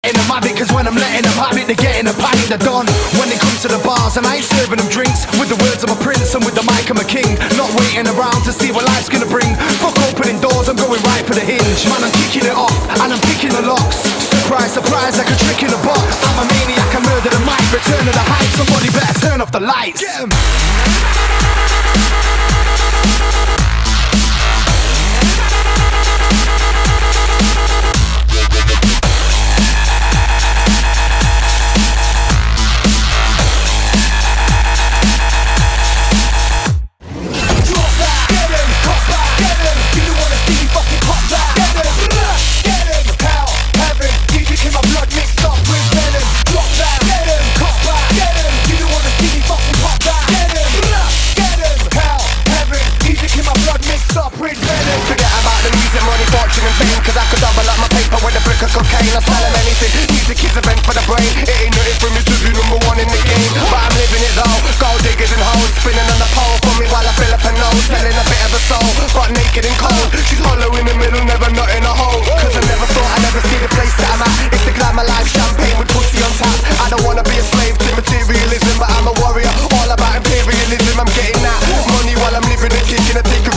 In the habit, cause when I'm letting them have it, they're getting a panic, they're done. When it comes to the bars, and I ain't serving them drinks with the words of a prince and with the mic I'm a king. Not waiting around to see what life's gonna bring. Fuck opening doors, I'm going right for the hinge. Man, I'm kicking it off, and I'm picking the locks. Surprise, surprise, like a trick in a box. I'm a maniac, I murder the mic, return to the hype. Somebody better turn off the lights. Get 'em. Cause I could double up my paper with a brick of cocaine. I'm selling anything, music is a vent for the brain. It ain't nothing for me to be number one in the game, but I'm living it though. Gold diggers and hoes, spinning on the pole for me while I fill up her nose. Selling a bit of a soul, but naked and cold. She's hollow in the middle, never nut in a hole. Cause I never thought I'd ever see the place that I'm at. It's the glamour life, champagne with pussy on tap. I don't wanna be a slave to materialism, but I'm a warrior, all about imperialism. I'm getting that money while I'm living and kicking a dick.